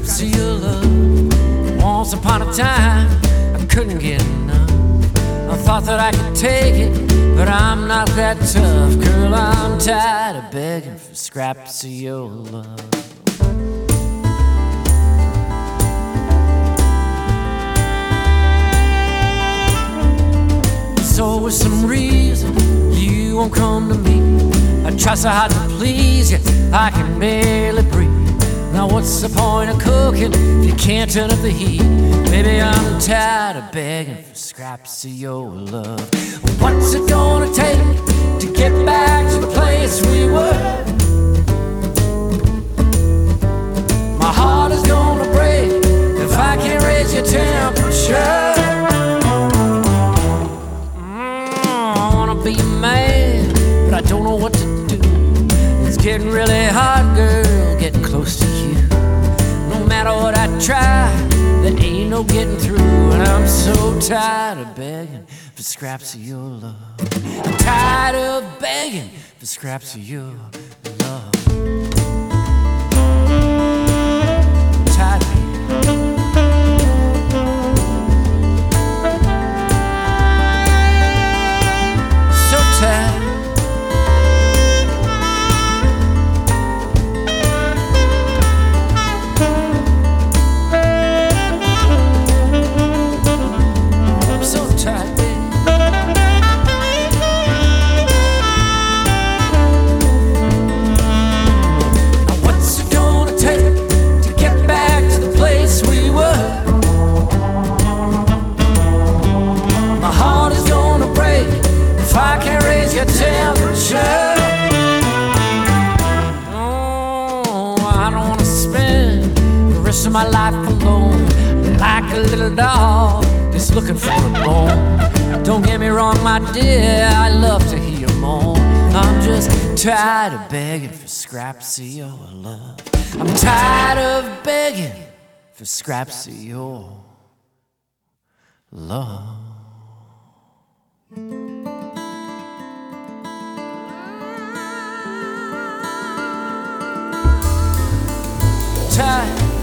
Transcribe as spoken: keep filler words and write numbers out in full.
scraps of your love. Once upon a time, I couldn't get enough. I thought that I could take it, but I'm not that tough. Girl, I'm tired of begging for scraps of your love. There's always some reason you won't come to me. I try so hard to please you, I can barely breathe. Now what's the point of cooking if you can't turn up the heat? Baby, I'm tired of begging for scraps of your love. What's it gonna take to get back to the place we were? My heart is gonna break if I can't raise your temperature. mm, I wanna be a man, but I don't know what to do. It's getting really hard, girl, getting close to you. No matter what I try, there ain't no getting through. And I'm so tired of begging for scraps of your love. I'm tired of begging for scraps of your love. I'm tired of it. So tired. Temperature. Oh, I don't wanna spend the rest of my life alone, like a little dog just looking for a bone. Don't get me wrong, my dear, I love to hear you moan. I'm just tired of begging for scraps of your love. I'm tired of begging for scraps of your love. Tired